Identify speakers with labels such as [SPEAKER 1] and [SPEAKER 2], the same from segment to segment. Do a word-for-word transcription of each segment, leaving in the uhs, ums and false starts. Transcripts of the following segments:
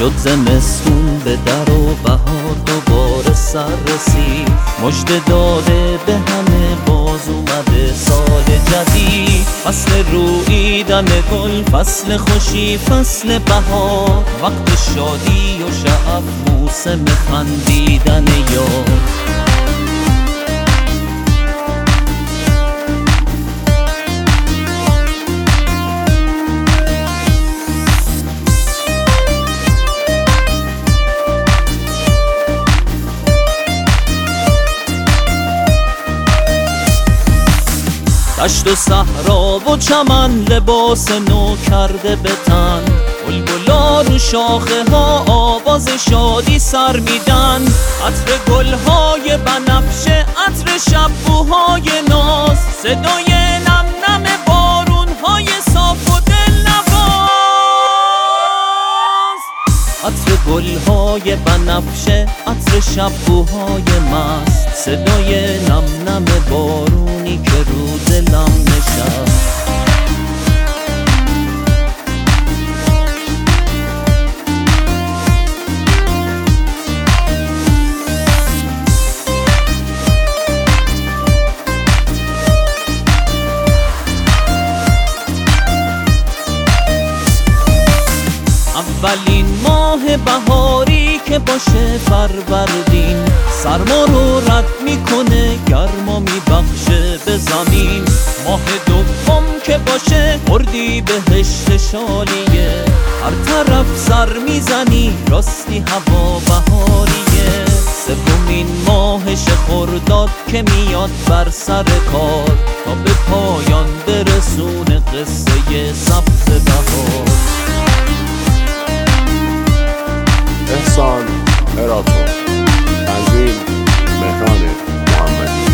[SPEAKER 1] شد زمستون به در و بهار دوباره سر رسید، مژده داده به همه باز اومده سال جدید. فصل روییدن گل، فصل خوشی، فصل بهار، وقت شادی و شعف، موسم خندیدن یار. دشت و صحرا و چمن لباس نو کرده به تن، بلبلا رو شاخه ها آواز شادی سر میدن. عطر گلهای بنفشه، عطر شبوهای ناز، صدای نم نم بارونهای صاف و دلنواز. عطر گلهای بنفشه، عطر شبوهای مست، صدای نم نم بارونی که رو دلم نشست. اولین ماه بهاری که باشه فروردین، سرما رو رد میکنه، گرما میبخشه به زمین. ماه دوم که باشه اردیبهشت شالیه، هر طرف سر میزنی راستی هوا بهاریه. سومین ماهش خرداد که میاد بر سر کار، تا به پایان برسونه قصه سبز بهار.
[SPEAKER 2] احسان هراتو، تنظیم مهران محمدی.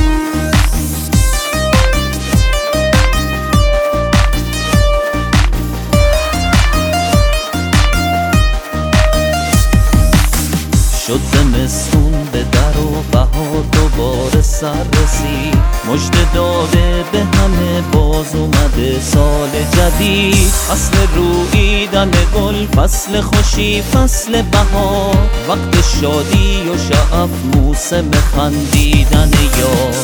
[SPEAKER 1] شد زمستون به در و بهار دوباره سر رسید، مژده داده به همه باز اومده سال جدید. فصل روییدن گل، فصل خوشی، فصل بهار، وقت شادی و شعف، موسم خندیدن یار.